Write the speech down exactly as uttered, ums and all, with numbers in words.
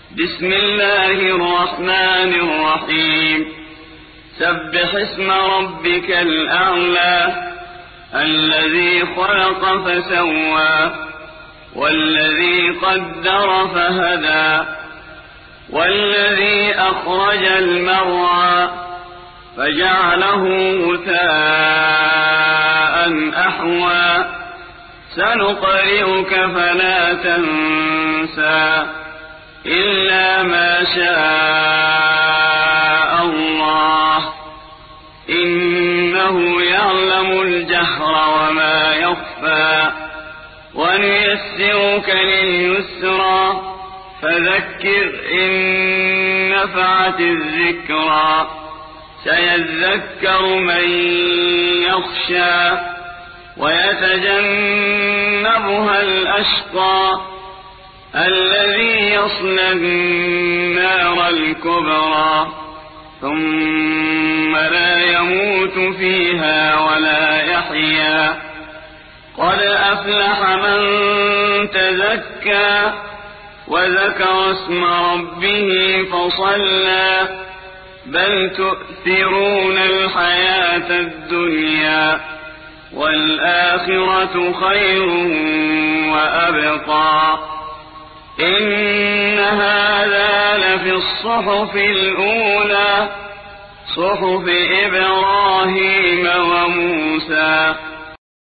بسم الله الرحمن الرحيم سبح اسم ربك الأعلى الذي خلق فسوى والذي قدر فهدى والذي أخرج المرعى فجعله غثاء أحوى سنقرئك فلا تنسى إلا ما شاء الله إنه يعلم الجهر وما يخفى ونيسرك لليسرى فذكر إن نفعت الذكرى سيذكر من يخشى ويتجنبها الأشقى الذي يصلى النار الكبرى ثم لا يموت فيها ولا يحيا قد أفلح من تزكى وذكر اسم ربه فصلى بل تؤثرون الحياة الدنيا والآخرة خير وأبقى إن هذا لفي الصحف الأولى صحف إبراهيم وموسى